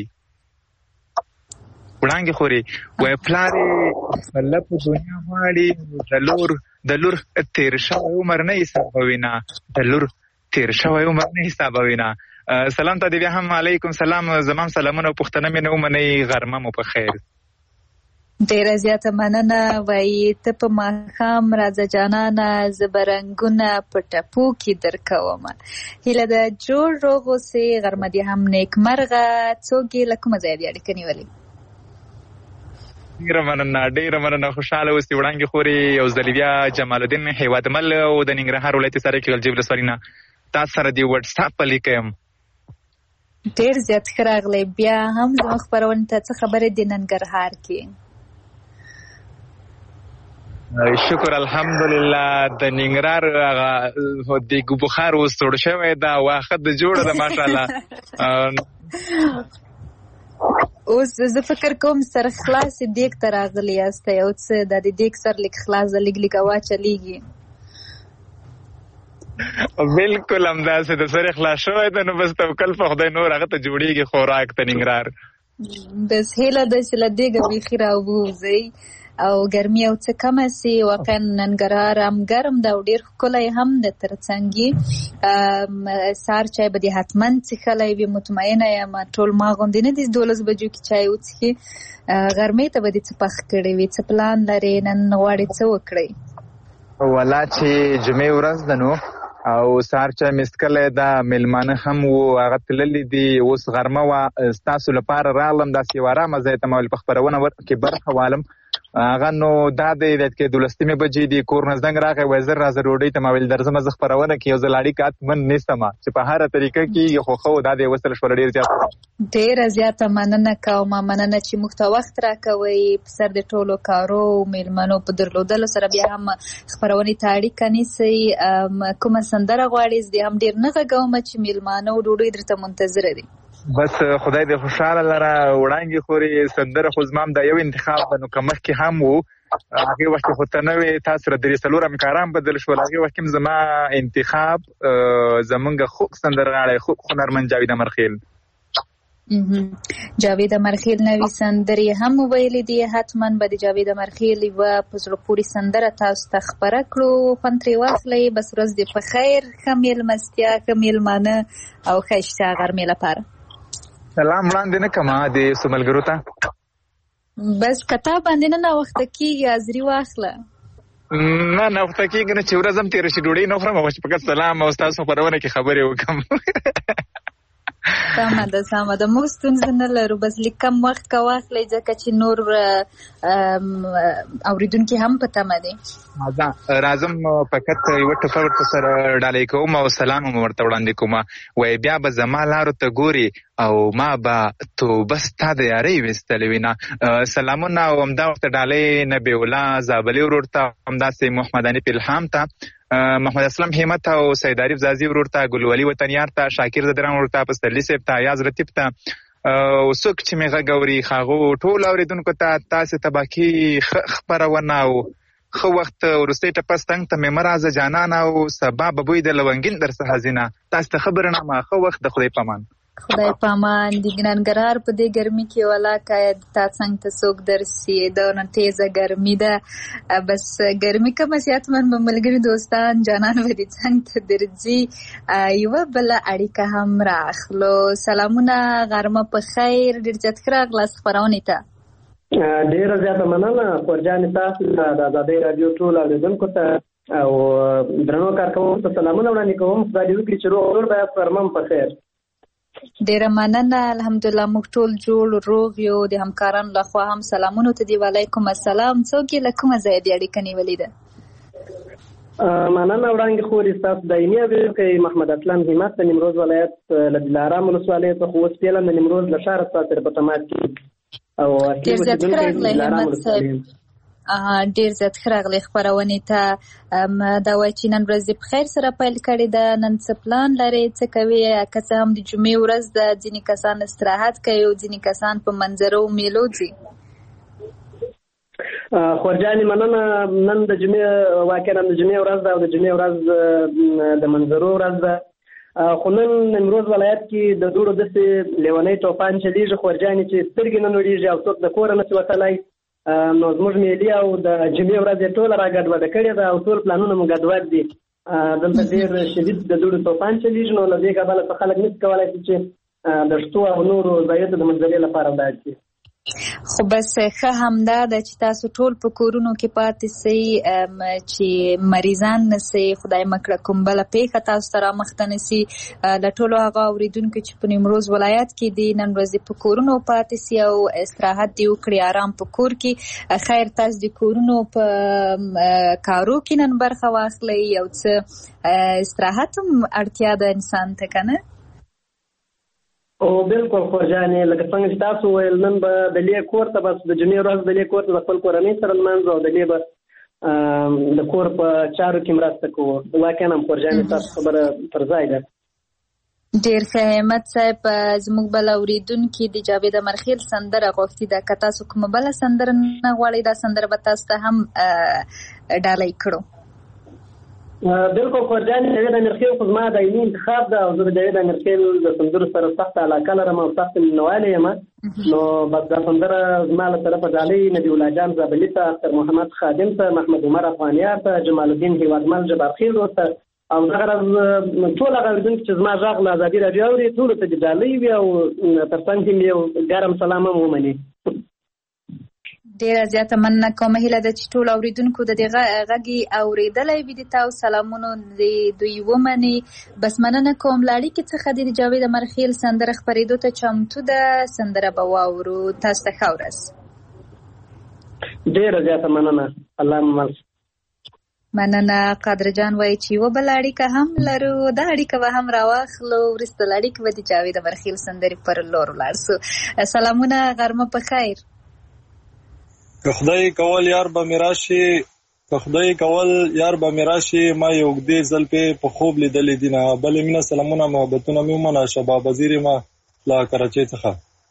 وړانګې خوري وای پلارې په لپو دنیا غواړي د لور تیر شوی عمر نه حسابوي نه د لور تیر شوی عمر نه حسابوي نه. سلام ته دې بیا هم علیکم سلام. زمام سلامونه او پوښتنه مې نه ومنئ. غرمه مو په خیر. ډېره زیاته مننه. وایي ته په ماښام راځه جانانه زه به رنګونه په ټپو کې درکومه. هیله ده جوړ روغ اوسې. غرمه دې هم نیکمرغه. څوک یې له کومه ځایه دې اړیکه نیولې؟ ډیره مننه خوشحاله اوسئ وړانګې خورې. یو ځل بیا جمال الدین هیوادمل او د ننګرهار ولایت سرای کې غلجی ولسوالۍ نه تاسو سره د وټساپ په لیکه یم. ډېر زیات ښه راغلی. بیا هم زموږ خپرونې ته څه خبرې د ننګرهار کې؟ شکر الحمدلله. د ننګرهار هغه د بخار اوس توړ شوی ده واخه د جوړه ده ماشاءالله. اوس زه فکر کوم سر خلاص دیګ ته راغلی یاستئ او څه د دیګ سر لیک خلاص د لیک واچلیږي. بالکل همداسې د سر خلاص شوی ده نو بس توکل په خدای نور هغه ته جوړیږي خوراک ته ننګرهار. بس هیله ده چې له دیګه بیخي راووځئ او ګرمي او څه کمه سي. واقعا ننګرهار هم ګرم ده او ډېر ښکلی هم ده ترڅنګ سهار چای به دې حتما څښلی وي. مطمئنه یم ټول ما غوندې نه دي 12 بجو کې چای وڅښي. غرمې ته به دې څه پخ کړی وي؟ څه پلان لرې؟ نن غواړې څه وکړئ؟ والا چې جمعې ورځ ده نو او سهار چای مې څښلی ده. میلمانه هم وو هغه تللي دي. اوس غرمه وه ستاسو لپاره راغلم داسې یو ارامه ځای ته ما ویل په خپرونه کې برخه والم. هغه نو دا دی که 12 بجې دي کور نه زنګ راغی وایي زر راځه ډوډۍ ته. ما ویل درځم زه خپرونه کې یو ځل اړیکه حتمن نیسم چې په هره طریقه کېږي خو ښه و دا دی وصل شوله ډېر زیات. ډېره زیاته مننه کومه. مننه چې موږ ته وخت راکوئ په سر د ټولو کارو میلمنو په درلودلو سره بیا هم خپرونې ته اړیکه نیسئ. کومه سندره غواړئ؟ زه دې هم ډېر نه غږوم چې میلمانه او ډوډۍ درته منتظره دي. بس خدای دې خوشحاله لره وړانګې خورې. سندره خو زما هم دا یو انتخاب ده نو که مخکې هم وو هغې وخت کې خو ته نه وې تاسو سره 3-4 همکاران بدل شول. هغې وخت کې هم زما انتخاب زمونږ خوږ سندرغاړی خوږ هنرمند جاوید امرخیل. جاوید امرخیل نوې سندرې هم ویلې دي. حتما به د جاوید امرخیل یوه په زړه پورې سندره تاسو ته خپره کړو. خوند ترې واخلئ. بس ورځ دې په خیر. ښه میلمستیا ښه میلمانه او ښایسته غرمې لپاره. سلام وړاندې نه کومه د څو ملګرو ته. بس کتا باندې نه ناوخته کېږي حاضري واخله. نه ناوخته کېږي نه چې ورځ هم تېره شي ډوډۍ نه خورم او چې فقط سلام او ستاسو خپرونه کې خبرې وکړم. سمه ده سمه ده. موږ ستونزه نه لرو. بس لږ کم وخت که واخلئ ځکه چې نور اورېدونکي هم په تمه دي. راځم فقط یوه ټپه ورته سره ډالۍ کوم او سلام هم ورته وړاندې کوم. وایي بیا به زما لارو ته ګوري او ما به توبه ستا د یارۍ ویستلې وي نه. سلامونه او همدا ورته ډالۍ نبی الله زابلي ورور ته همداسې محمد حنیف الهام ته محمد اسلم همت او سید عارف زازي ورور ته ګلولي وطنیار ته شاکر زدران ورور ته پسرلي صاحب ته ایاز رتیب ته او څوک چې مې غږ اوري هغو ټولو اورېدونکو ته تاسې ته باقي خپرونه او ښه وخت وروستۍ ټپه ستنګ ته مې مه راځه جانان او سبا به بوی د لونګین در څخه حزینه. تاسو ته ښه برنامه ښه وخت د خدای پامان. خدای پامان. د ننګرهار په دې ګرمي کې ولاکه تا څنګ ته څوک درسي دونه تیزه ګرمي ده. بس ګرمي کمه سي حتما به ملګري دوستان جانان به دې څنګ ته درځي. یوه بله اړیکه هم راخلو. سلامونه غرمه په خیر. ډېر زیات ښه راغلاست خپرونې ته. ډېره زیاته مننه خورجانې تاسو ته د ازادۍ راډیو ټول اورېدونکو ته او درنو کارکوونکو ته سلامونه وړاندې کوم. خدای دې وکړي چې روغ جوړ باید غرمه په خیر. ډیره مننه. الحمدلله موږ ټول جوړ روغ یو. د همکارانو لخوا هم سلامونه ته دی. وعلیکم السلام. څوک یې له کومه ځایه دې اړیکه نیولې ده؟ مننه وړاندې خورې ستاسو دایمي اورېدونکی محمد اسلام همت د نیمروز ولایت له دلارام ولسوالۍ څخه اوس فعلا د نیمروز له ښاره ستاسو سره په تماس کې او ډېر زیات ښه راغلی همت صاحب. ډېر زیات ښه راغلی خپرونې ته. دا وایي چې نن ورځ په خیر سره پیل کړې ده. نن څه پلان لرې، څه کوې؟ که څه هم د جمعې ورځ ده، ځینې کسان استراحت کوي او ځینې کسان په منظرو میلو ځي. خورجانې مننه. نن د جمعې واقعا د جمعې ورځ ده او د جمعې ورځ د منظرو ورځ ده. خو نن نیمروز ولایت کې د دوړو داسې لیونی توپان چلیږي خورجانې چې سترګې نه نوړېږي او څوک د کوره نشي وتلی. نو زموږ ملي او د جمعې ورځ یې ټوله را ګډوډه کړې ده او ټول پلانونه مو ګډوډ دي. دلته ډېر شدید د دوړو توپان چلیږي. نو له دې کبله څه خلک نشي کولی چې د شتو او نورو ځایونو د منظرې لپاره ولاړ شي. خو بس ښه همدا ده چې تاسو ټول په کورونو کې پاتې سئ، چې مریضان نه سئ، خدای مه کړه کوم بله پیښه تاسو ته رامخته نه سي. له ټولو هغه اورېدونکو چې په نیمروز ولایت کې دي نن ورځ په کورونو پاتې سي او استراحت دې وکړي، آرام په کور کې. خیر تاسو د کورونو په کارو کې نن برخه واخلئ. یو څه استراحت هم اړتیا ده انسان ته، که نه؟ او بالکل خورجانې لکه څنګه چې تاسو ویل نن به د لې کور ته بس د جمعې ورځ د لې کور ته د خپل کورنۍ سره لمانځو او د لې به د کور په چارو کې مرسته کوو. واقعا هم خورجانې تاسو خبره پر ځای ده. ډېر ښه همت صاحب. زموږ بل اورېدونکي د جاوید امرخیل سندره غوښتي ده. که تاسو کومه بله سندره نه غواړئ دا سندره به تاسو ته هم ډالۍ کړو. بالکل خورجانې جاوید امرخیل خو زما دایمي انتخاب ده او زه د جاوید امرخیل د سندرو سره سخته علاقه لرم او سخته مینهوالی یم. نو بس دا سندره زما له طرفه ډالۍ نبي الله جان زابلي ته، اختر محمد خادم ته، محمد عمر افغانیار ته، جمال الدین هیوادمل جبارخیل ته او دغه راز ټول هغه اورېدونکي چې زما غږ له ازادي راډیو اوري ټولو ته دې ډالۍ وي او تر څنګ هم یو ګرم سلام هم ومني. ډیره زیاته مننه کوم. هیله ده چې ټول اوریدونکو د دې غږی اوریدلای وي د تاسو سلامونو دوی ومني. بس مننه کوم. لاړی کې څخه د جاوید امرخیل سندره خبرېدو ته چمتو ده. سندره به واورو. تاسو ته ښه ورځ. ډیره زیاته مننه. الله مل مننه. قادر جان وایي چې یوه بله اړیکه هم لرو. دا اړیکه به هم راواخلو. وروسته له اړیکې به د جاوید امرخیل سندرې پر لور ولاړ سو. سلامونه، غرمه په خیر. که خدای کول یار به می راشي، که خدای کول یار به می راشي، ما یو اوږدې زلفې په خوب لیدلې دي نه. بلې مینه سلامونه محبتونه مې ومنه. شباب وزیر یم له کراچۍ څخه.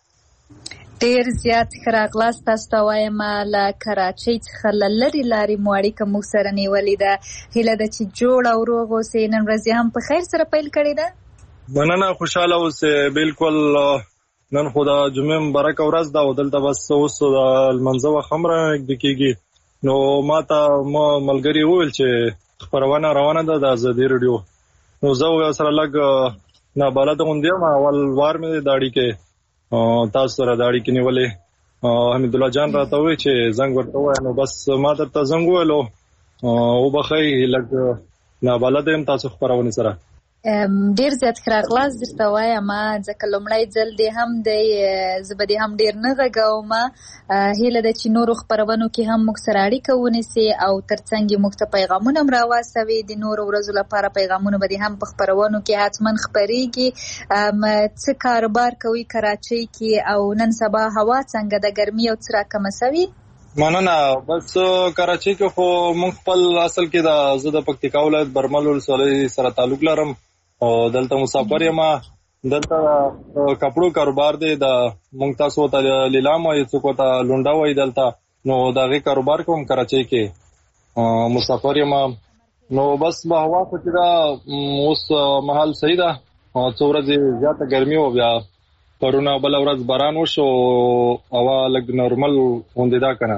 ډېر زیات ښه راغلاست. تاسو ته وایم له کراچۍ څخه له لرې لارې مو اړیکه موږ سره نیولې ده. هیله ده چې جوړ او روغ اوسئ. نن ورځ هم په خیر سره پیل کړې ده. مننه، خوشحاله اوسئ. بالکل نن خو د جمعې مبارکه ورځ ده او دلته بس اوس د لمانځه وخت هم رانږدې کېږي. نو ما ته ملګري وویل چې خپرونه روانه ده د ازادي راډیو. نو زه سره لږ نابلده غوندې یم. اول وار مې د اړیکې تاسو سره د اړیکې نیولې. حمید الله جان راته وویل چې زنګ ورته ووایه. نو بس ما درته زنګ وویلو. وبښئ لږ نابلده یم تاسو خپرونې سره. ډیر زیات ښه راغلاست درته وایم ځکه لومړی ځل دی هم دی. زه به دې هم ډیر نه غږوم. هیله ده چې نورو خپرونو کې هم موږ سره اړیکه ونیسي او ترڅنګ یې موږ ته پیغامونه هم راواستوي. د نورو ورځو لپاره پیغامونه به دې هم په خپرونو کې حتما خپرېږي. څه کاروبار کوي کراچۍ کې او نن سبا هوا څنګه ده؟ ګرمي او څه راکمه سوي؟ مننه. بس کراچۍ کې خو موږ خپل اصل کې زه د پکتیکا ولایت برمل ولسوالۍ سره تعلق لرم او دلته مسافر یم. دلته کپړو کاروبار دی. د موږ تاسو ته لیلام وایي، څوک ته لونډه وایي دلته. نو د هغې کاروبار کوم کراچۍ کې. مسافر یم. نو بس به هوا خو چې ده اوس مهال صحیح ده. څو ورځې زیاته ګرمي وه، بیا پرونه بله ورځ باران وشو، هوا لږ نورمل غوندې ده که نه.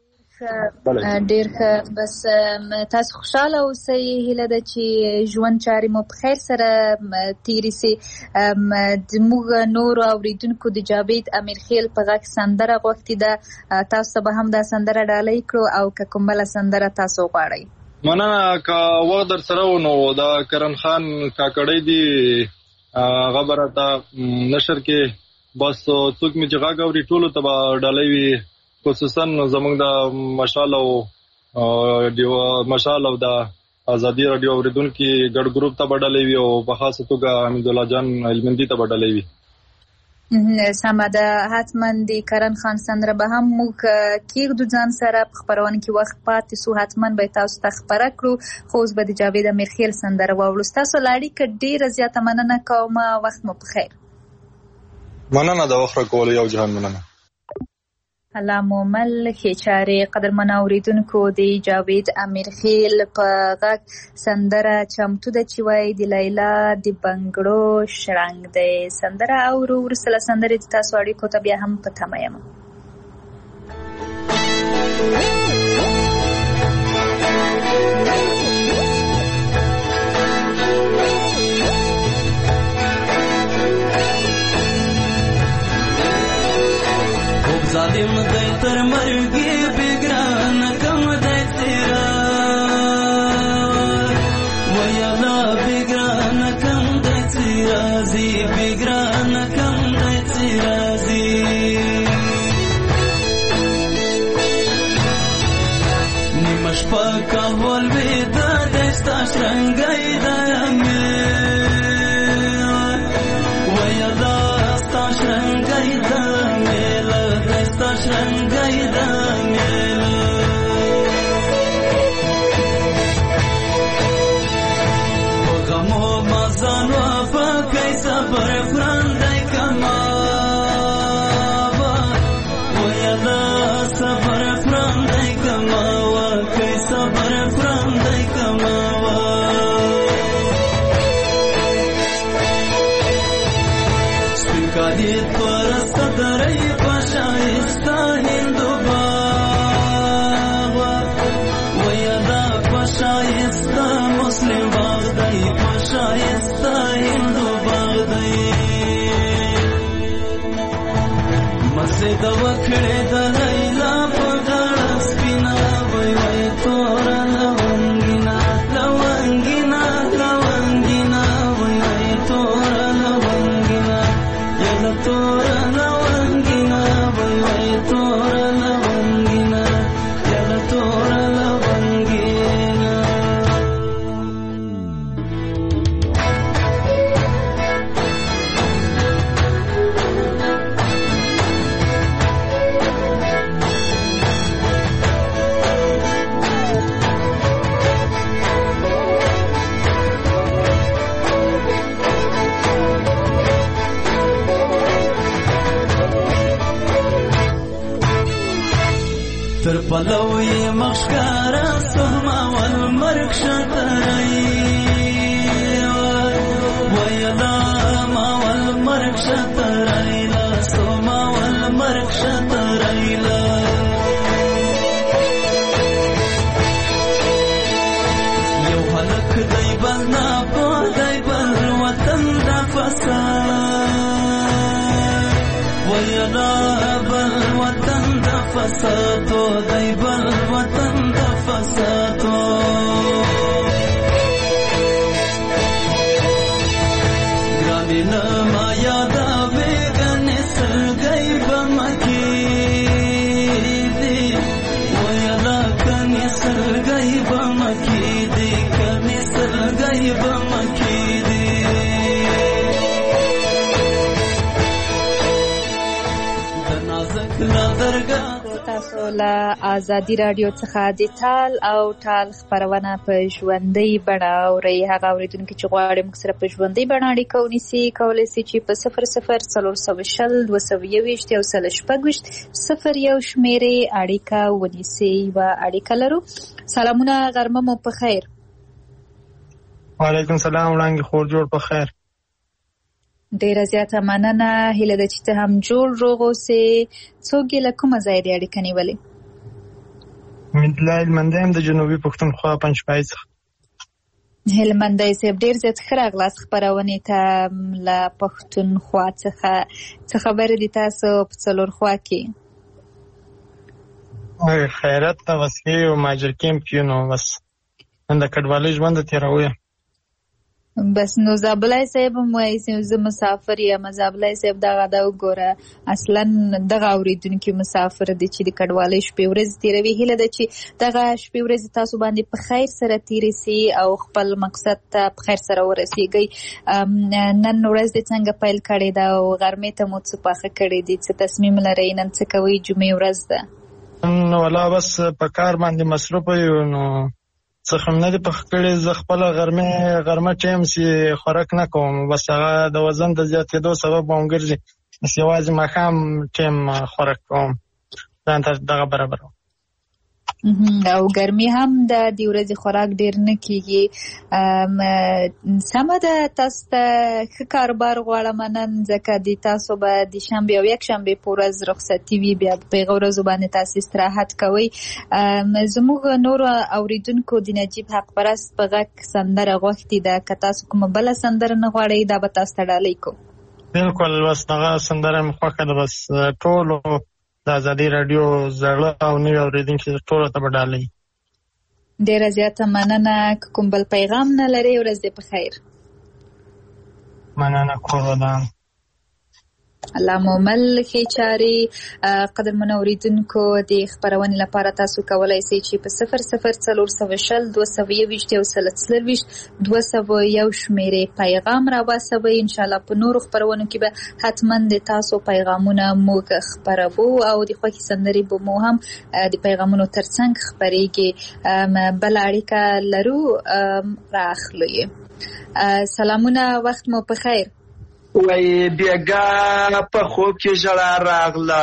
ډېر ښه. بس تاسو خوشحاله اوسئ. هیله ده چې ژوند چارې مو په خیر سره تېرې سي. زموږ نورو اورېدونکو د جاوید امیرخیل په غږ سندره غوښتې ده. تاسو ته به هم دا سندره ډالۍ کړو او که کوم بله سندره تاسو غواړئ. مننه. که وخت در سره و نو د کرن خان کاکړۍ دي هغه به راته نشر کې بس څوک مې چې غږ اوري ټولو ته به ډالۍ وي خصوصا زموږ د مشال او د ازادي رادیو اوریدونکو ګډ ګروپ ته به ډالۍ وي او په خاصه توګه حمید الله جان علمندي ته به ډالۍ وي. سمه ده، حتما د کرن خان سندره به هم موږ کېږدو ځان سره په خپرونه کې وخت پاتې سو، حتما به تاسو ته خپره کړو. خو اوس به د جاوید امیرخیل سندره واورو. ستاسو له اړیکه ډېره زیاته مننه کوم. وخت مو په خیر. مننه د وخت راکولو، یو جهان مننه. الله مو مل ښې چارې. قدرمنو اورېدونکو، د جاوید امیرخیل په غږ سندره چمتو ده چې وایي د لیلا د بنګړو شرنګ دی. سندره اورو، وروسته له سندرې د تاسو اړیکو ته بیا هم په تمه یم. ظالم دی تر مرګي بګران کم دی تیرا ویلا بګران کم دی تیرا زی بګران کم دی تیرا زی نیمش پاکا ول ودا دستا شرنګای دامه ویلا ستا شرنګای دامه شرنګای د میلو وګمو مازانو په کیسه پر فرندای کما ویلا صبر فرندای کما و کیسه پر فرندای کما سپکادی پرست درای شایسته هندو باغ ویدا شایسته مسلم باغ دی شایسته هندو باغ دی مسجد وکړه د لیلا په غاړه سپینا وای وای تور لونګینا لونګینا لونګینا وای وای تور لونګینا یلا تور تر پلوی مخشکارا سهما والمرک شترئی ویلا ما والمرک شترئی لا سهما والمرک شترئی لا یو حلق دی بل ناپو دی بل وطن دا فساد ویلا بل وطن دا فسادو دی بل وطن دا فسادو گرانی لما یادا بیگنی سرگئی بمکی دی ویلا کنی سرگئی بمکی دی کنی سرگئی بمکی دی دنازک لادرگا تاسو له ازادي رادیو څخه د تال او ټال خبرونه په ژوندۍ بڼه اورئ. هغه اورېدونکي چې غواړي موږ سره په ژوندۍ بڼه اړیکه ونیسي کولی سي چې په 00402021 شمیرې اړیکه ونیسي. یوه اړیکه لرو. سلامونه، غرمه مو په خیر. وعلیکم سلام، وړانګې خور جوړ په خیر. ډیره زیاته مننه. هیله ده چې ته هم جوړ روغ اوسې. څوک یې له کومه ځایه دې اړیکه نیولې؟ حمیدالله هلمندی یم د جنوبي پښتونخوا پنجپای څخه. هلمندی صاحب ډیر زیات ښه راغلاست خپرونې ته له پښتونخوا څخه. څه خبرې دي تاسو په څلورخوا کې؟ خیرت ته وسکې او ماجر کیمپ یو نو بس نن د کډوالۍ ژوند تېروو. بس نو زابلای صاحب هم وایي چې زه مسافر یم. زابلای صاحب دغه دا وګوره اصلا دغه اورېدونکي مسافر دی چې د کډوالۍ شپې ورځې تېروي. هیله ده چې دغه شپې ورځې تاسو باندې په خیر سره تېرې سي او خپل مقصد ته په خیر سره ورسېږئ. نن ورځ دې څنګه پیل کړې ده او غرمې ته مو څه پاخه کړې دي؟ څه تصمیم لرئ؟ نن څه کوئ؟ جمعې ورځ ده. نو والله بس په کار باندې مصروفه یو، نو څه هم نه دي پخه کړې. زه خپله غرمه ټایم چې خوراک نه کوم، بس هغه د وزن د زیاتېدو سبب به هم ګرځي. بس یوازې ماښام ټایم خوراک کوم، ځان ته دغه برابروم. او ګرمي هم د دې ورځې خوراک ډېر نه کېږي. سمه ده، تاسو ته ښه کاروبار غواړم نن، ځکه د تاسو به د شنبې او یکشنبې په ورځ رخصتي وي، بیا په هغه ورځو باندې تاسو استراحت کوئ. زموږ نورو اورېدونکو د نجیب حق پرست په غږ سندره غوښتې ده، که تاسو کومه بله سندره نه غواړئ دا به تاسو ته ډالۍ کوو. بلکل، بس دغه سندره مې خوښه ده. بس ټولو د ازادي راډیو زړه او نوي اورېدونکي ټولو ته به ډالۍ. ډېره زیاته مننه. که کوم بل پیغام نه لرئ، ورځ دې په خیر. مننه، کور ودان. الله مو مل ښې چارې. قدرمنو اورېدونکو، د خپرونې لپاره تاسو کولی شئ چې په 004020 221 او 201 شمېرې پیغام راواستوئ. انشاءالله په نورو خپرونو کې به حتما د تاسو پیغامونه موږ خپروو او د خوښې سندرې به مو هم د پیغامونو ترڅنګ خپرېږي. بله اړیکه لرو، رااخلو یې. سلامونه، وخت مو په خیر. وای بیګا په خوب کې ژړا راغله،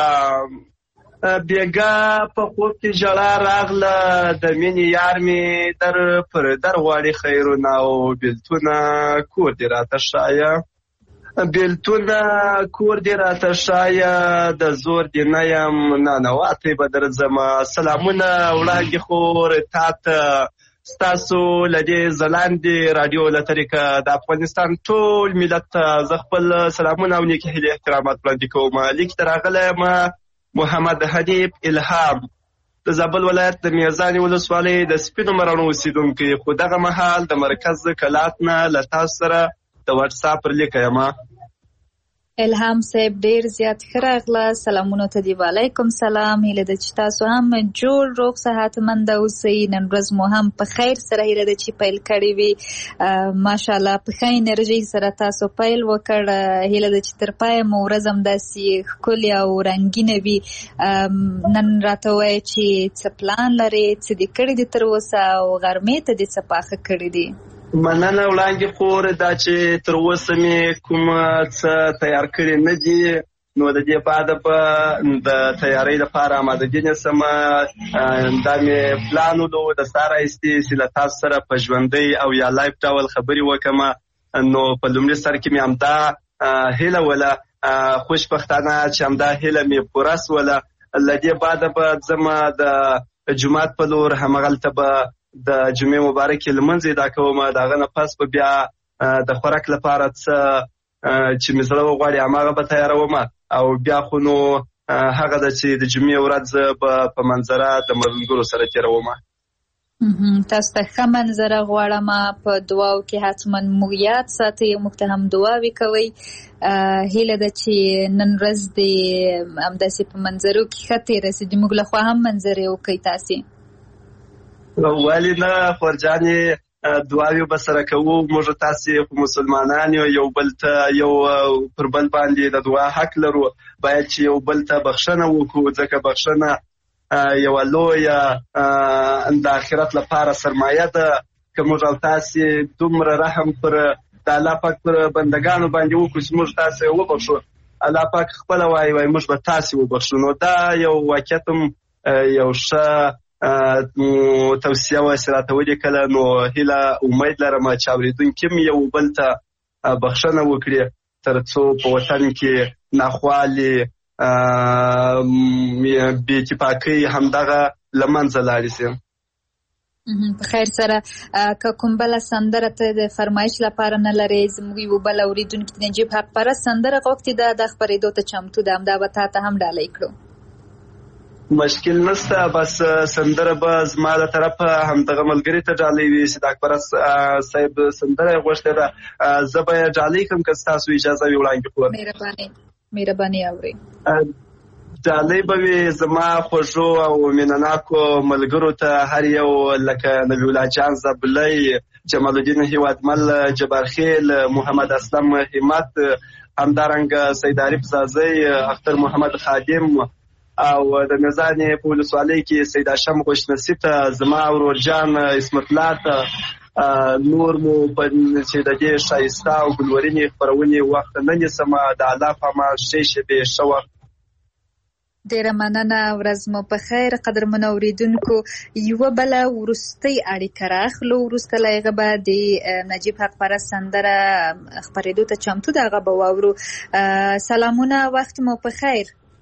بیګا په خوب کې ژړا راغله، د مینې یار مې در پر در غواړي خیرونه او بیلتونه کور دې راته ښایه، بیلتونه کور دې راته ښایه، د زور دې نه یم نانواتې به درځمه. سلامونه وړاندې خور تا ته، ستاسو له دې ځلاندې راډیو له طریقه د افغانستان ټول ملت ته زه خپل سلامونه او نیکې هیلې احترامات وړاندې کوم. لیک ته راغلی یم محمد حنیف الهام، د زابل ولایت د میزانې ولسوالۍ د سپینو مراڼو اوسېدونکی، خو دغه مهال د مرکز کلات نه له تاسو سره د واټساپ پر لیکه یم. الهام صاحب ډېر زیات ښه راغله. سلامونو ته دی وعلیکم سلام. هیله ده چې تاسو هم جوړ روغ صحتمنده اوسئ. نن ورځ مو هم په خیر سره هیله ده چې پیل کړې وي. ماشاءالله په ښه انرژۍ سره تاسو پیل وکړ. هیله ده چې تر پایه مو ورځ همداسې ښکلې او رنګینه وي. نن راته ووایه چې څه پلان لرې، څه دې کړي دي تر اوسه او غرمې ته دې څه پاخه کړي دي؟ مننه وړاندې خور، دا چې تر اوسه مې کوم څه تیار کړي نه دي، نو د دې بعده به د تیارۍ لپاره آمادګي نیسم. دا مې پلان ولو د سهار راهیسې چې له تاسو سره په ژوندۍ او یا لایف ډول خبرې وکړم. نو په لومړي سر کې مې همدا هیله وله، خوشبختانه چې همدا هیله مې پوره سوله. له دې بعده به ځم د جومات په لور، همغلته به د جمعې مبارکې لمونځ ادا کوم. د هغه نه پس به بیا د خوراک لپاره څه چې مې زړه وغواړي هماغه به تیاروم، او بیا خو نو هغه ده چې د جمعې ورځ به په منظره د ملګرو سره تېروم. تاسو ته ښه منظره غواړم. په دعاو کې حتما موږ یاد ساتئ، موږ ته هم دعاوې کوئ. هیله ده چې نن ورځ دې همداسې په منظرو کې ښه تېره سي. موږ له خوا هم منظرې وکړئ تاسې. ولې نه خورجانې، دعاوې به سره کوو. موږ تاسې خو مسلمانان یو بل ته یو پر بل باندې د دعا حق لرو. باید چې یو بل ته بخښنه وکړو، ځکه بخښنه یوه لویه د آخرت لپاره سرمایه ده. که موږ او تاسې دومره رحم پر د الله پاک پر بندګانو باندې وکړو چې موږ تاسې وبخښو، الله پاک خپله وایي موږ به تاسې وبخښو. نو دا یو واقعیت هم یو ښه توصیه وه چې راته ولیکله. نو هیله امید لرم چې اورېدونکي هم یو بل ته بخښنه وکړي، تر څو په وطن کې ناخوالې بې اتفاقۍ همدغه له منځه لاړې شي. په خیر سره. که کوم بله سندره ته د فرمایش لپاره نه لرې، زموږ یو بل اورېدونکي د نجیب حق پرست سندره غوښتې ده، د خپرېدو ته چمتو ده، همدا به تا ته هم ډالۍ کړو. مشکل نشته. بس سندره به زما د طرفه همدغه ملګري ته ډالۍ وي. سید اکبر صاحب سندره یې غوښتې ده، زه به یې ډالۍ کړم که ستاسو اجازه وي وړاندې کړم. مهرباني اورئ. ډالۍ به وي زما خوږو او مینناکو ملګرو ته، هر یو لکه نبی الله جان زبلی، جمال الدین هیوادمل، جبار خیل، محمد اسلم همت، همدارنګه سید عارف زازی، اختر محمد خادم او د میزان په ولسوالۍ کې سید هاشم خوشنصیب ته، زما ورور جان اسمت الله ته، نور مو چې د دې ښایسته او ګلورینې خپرونې وخت نه نیسم. د الله په امان ښې شپې ښه وخت. ډیره مننه، ورځ مو په خیر. قدرمنو اوریدونکو، یوه بله وروستۍ اړیکه راخلو. وروسته له هغه به د نجیب حق پرست سندره خپرېدو ته چمتو ده، هغه به واورو. سلامونه، وخت مو په خیر.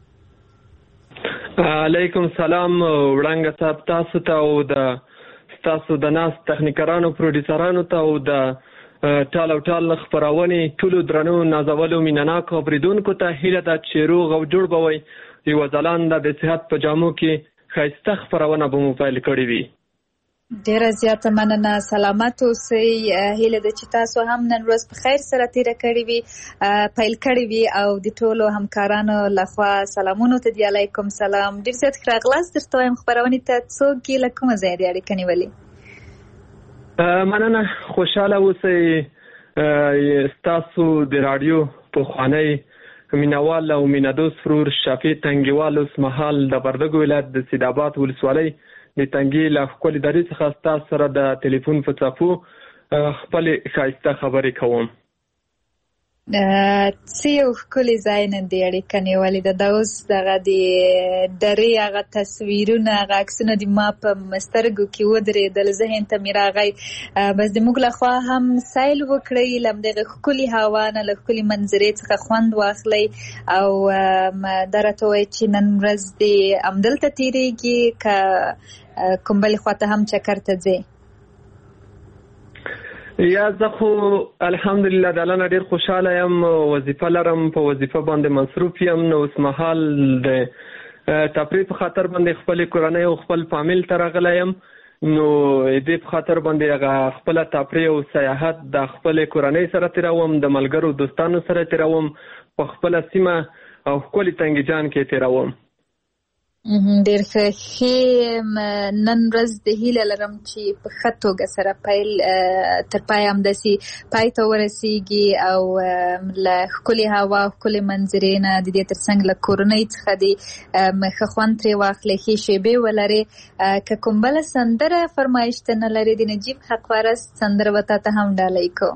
علیکم سلام وړانګه صاحب، تاسو ته او د ستاسو د ناست تخنیکرانو پروډیوسرانو ته او د ټال او ټال خپرونې ټولو درنو نازولو مینناکو اوریدونکو ته هیله ده چې روغ او جوړ به وئ. یوه ځلانده د صحت په جامو کې ښایسته خپرونه به مو پیل کړې وي. ډیره زیاته مننه، سلامت اوسئ. هیله ده چې تاسو هم نن ورځ په خیر سره تیره کړې وي، پیل کړې وي، او د ټولو همکارانو لخوا سلامونو ته دی علیکم سلام. ډیر زیات ښه راغلاست. درته وایم خپرونې ته څوک یې له کومه ځایه دې اړیکه نیولې؟ مننه، خوشحاله اوسئ. ستاسو د راډیو پخوانی مینوال او مینادوس فرور شفیع تنګیوال اوس مهال د وردګو ولایت د سیدآباد ولسوالۍ د تنګي له ښکلي درې څخه ستاسو سره د تلیفون په څپو خپلې ښایسته خبرې کوم. څه یو ښکلي ځای نن دې اړیکه نیولې ده. دا اوس دغه د درې هغه تصویرونه، هغه عکسونه د ما په سترګو کې ودرېدل، ذهن ته مې راغی. بس د موږ لخوا هم سیل وکړئ، له همدغې ښکلي هوا نه، له ښکلي منظرې څخه خوند واخلئ، او دا راته ووایئ چې نن ورځ دې همدلته تېرېږي که کوم بلې خوا ته هم چکر ته ځې؟ یا زه خو الحمدلله د الله نه ډېر خوشحاله یم، وظیفه لرم، په وظیفه باندې مصروف یم. نو اوس مهال د تفریح په خاطر باندې خپلې کورنۍ او خپل فامیل ته راغلی یم. نو دې په خاطر باندې هغه خپله تفریح او سیاحت د خپلې کورنۍ سره تېروم، د ملګرو دوستانو سره تېروم، په خپله سیمه او ښکلي تنګي جان کې تېروم. ډېر ښه. نن ورځ د هیله لرم چې په ښه توګه سره پیل تر پای همداسې پای ته ورسیږي، او له ښکلې هوا او ښکلې منظرې نه د دې تر څنګ له کورنۍ څخه د ښه خوند ترې واخلې، ښې شېبې ولرې. که کوم بله سندره فرمایش ته نه لرې، د نجیب حق پرست سندره به تا ته هم ډالۍ کو.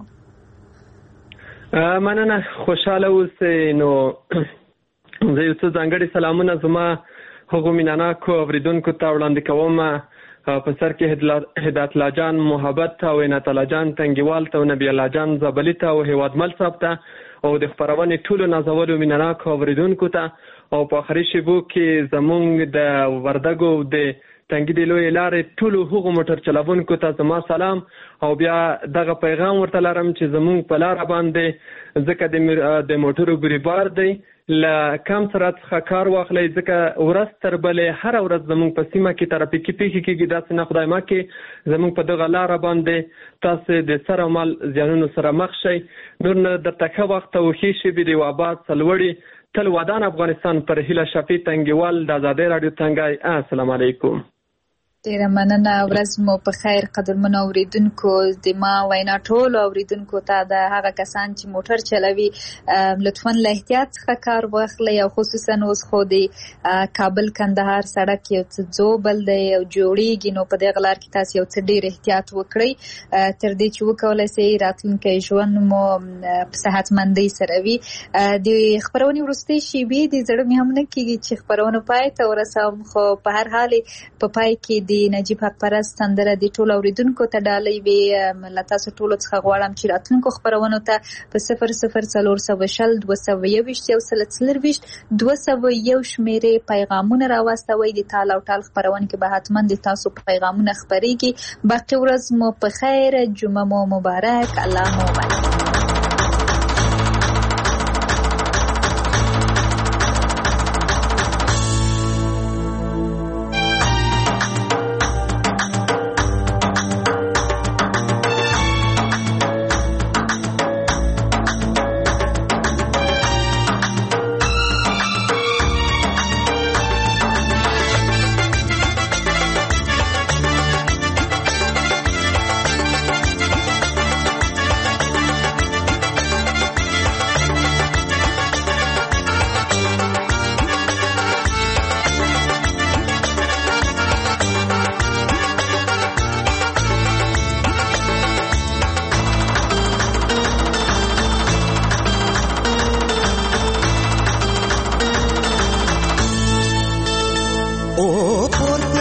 مننه، خوشحاله اوسئ. نو زه یو څه ځانګړي سلامونه زما هغو مینناکو اوریدونکو ته وړاندې کوم. په سر کې هدایت الله جان محبت ته او عنایت الله جان تنګیوال ته او نبی الله جان زبلی ته او هیوادمل صاحب ته او د خپرونې ټولو نازولو مینناکو اوریدونکو ته، او په آخري شیبو کې زمونږ د وردګو د تنګي د لویې لارې ټولو هغو موټر چلوونکو ته زما سلام. او بیا دغه پیغام ورته لرم چې زمونږ په لاره باندې ځکه د موټرو ګریبار دی، له کم سرعت څخه کار واخلئ، ځکه ورځ تر بلې هره ورځ زمونږ په سیمه کې ترافیکي پیښې کېږي. داسې نه خدای مکړي زمونږ په دغه لاره باندې تاسې د سر او مال زیانونو سره مخ شئ. نور نه درته ښه وخت او ښې شېبې د یو آباد سرلوړي تل ودان افغانستان پر هیله شفیع تنګیوال د ازادۍ راډیو تنګی. السلام علیکم. ډیره مننه، ورځ مو په خیر. قدرمنو اوریدونکو، د ما وینا ټولو اوریدونکو ته د هغه کسان چې موټر چلوي لطفا له احتیاط څخه کار واخلئ، او خصوصا اوس خو د کابل کندهار سړک یو څه ځوبل دی او جوړیږي، نو په دغه لار کې تاسو یو څه ډیر احتیاط وکړئ تر دې چې وکولای شئ راتلونکی ژوند مو په صحتمندۍ سره وي. د خپرونې وروستۍ شېبې د زړه مې هم نه کېږي چې خپرونه پای ته ورسوم، خو په هر حال په پای کې د نجیب حق پرست سندره د ټولو اوریدونکو ته ډالۍ وي. له تاسو ټولو څخه غواړم چې راتلونکو خپرونو ته په 004020 221 201 شمېرې پیغامونه راواستوئ. د تال او ټال خپرونه کې به حتما د تاسو پیغامونه خپرېږي. باقي ورځ مو په خیر، جمعه مو مبارک، الله مو مبارک.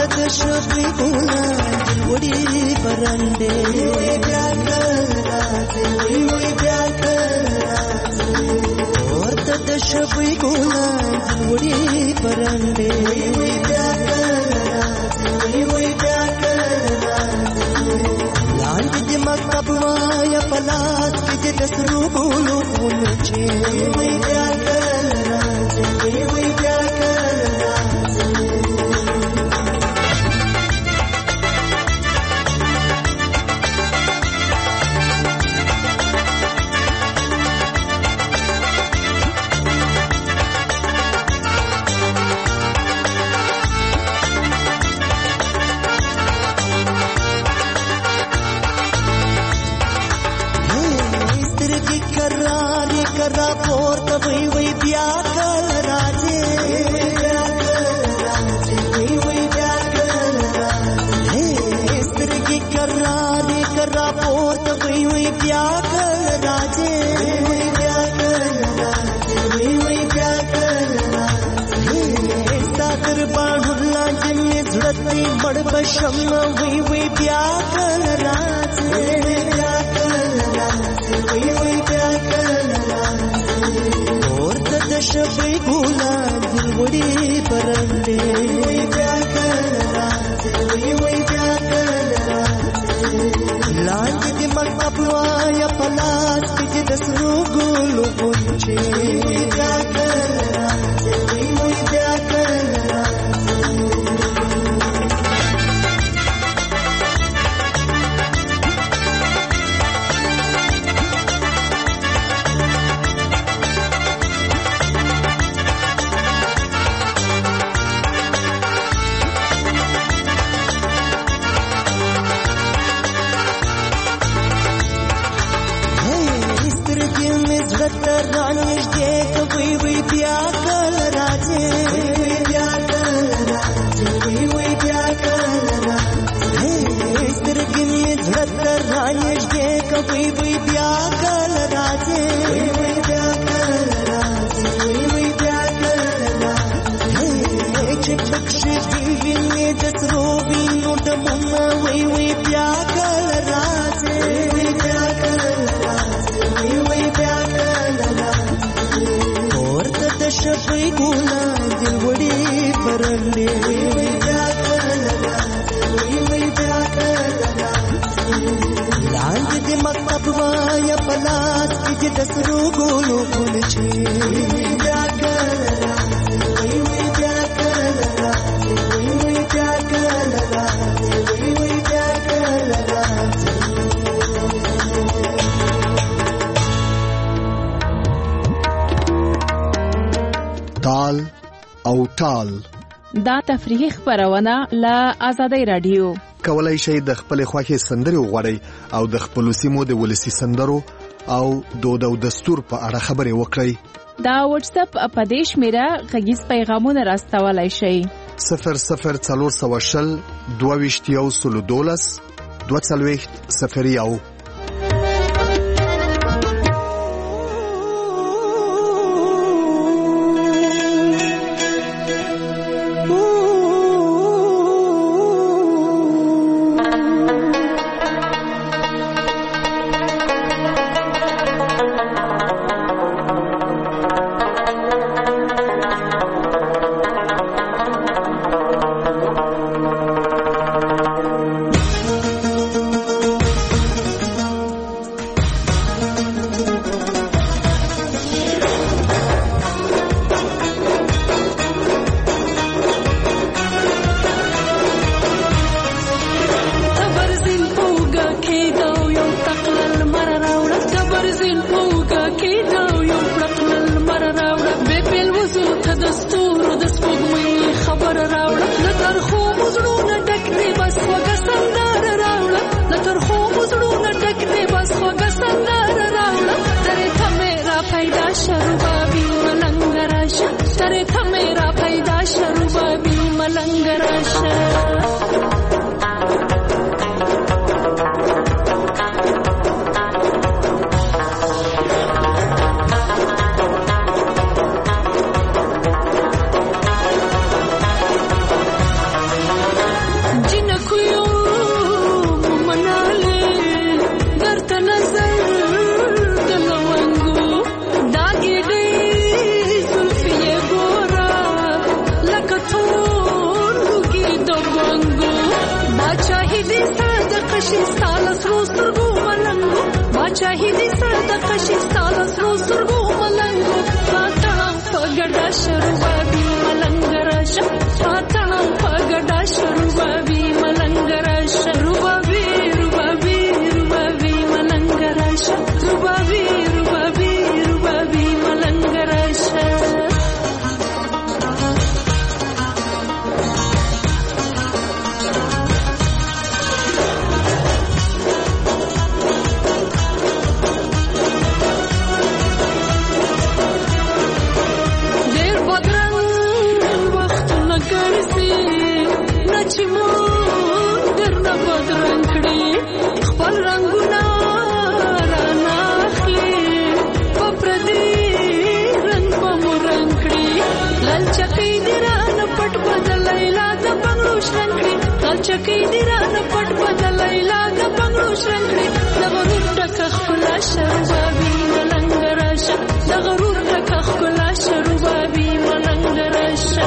شبي ګولا وړي پرنده بیا کړه وی بیا کړه ورته د شبي ګولا وړي پرنده وی بیا کړه وی بیا کړه لاندې د مکتب وایا پلاس کې د سرو ګولو ونچې وی بیا کړه وی بیا تال او ټال دا تفریحي خبرونه له آزادۍ رادیو کولای شئ د خپل خوښي سندري وغوړئ او د خپل سیمو د ولسی سندرو او دود او دستور په اړه خبري وکړئ. دا واتس اپ اپدیش میرا غږیز پیغامونه راستولای شئ 00420 22 22 کشي ستاله سرو سترګو ملنګو باچاهي دې سره د کشي ستاله سرو سترګو ملنګو پاتړم په ګډا شروبابي ملنګ راشه پاتړم په ګډا شروبابي ملنګ راشه روبابي روبابي روبابي ملنګ راشه روبابي روبابي روبابي ملنګ راشه چې مون درنه بدرنګ کړي خپل رنگونه رانه اخلي په پردي رنګ به مو رنګ کړي لالچکۍ دې رانه پټ بدلۍ لا د بنګړو شرنګ کړي لالچکۍ دې رانه پټ بدلۍ لا د بنګړو شرنګ کړي د غرور ډکه ښکلا شروبابي ملنګ راشه د غرور ډکه ښکلا شروبابي ملنګ راشه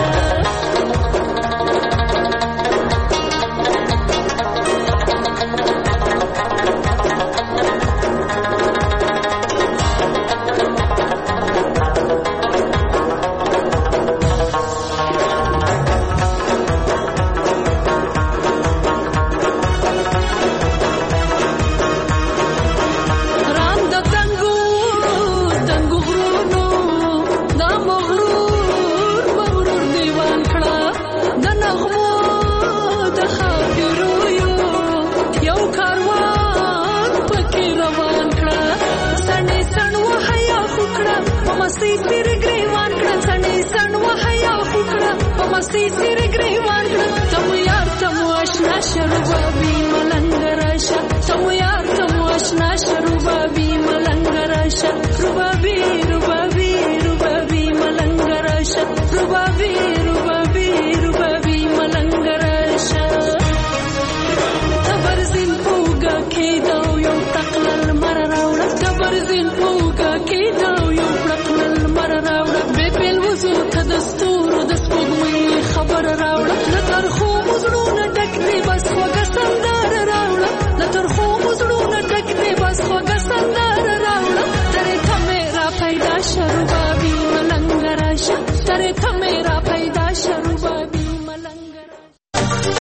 مستي سر گریوان تم یار تم آشنا شروع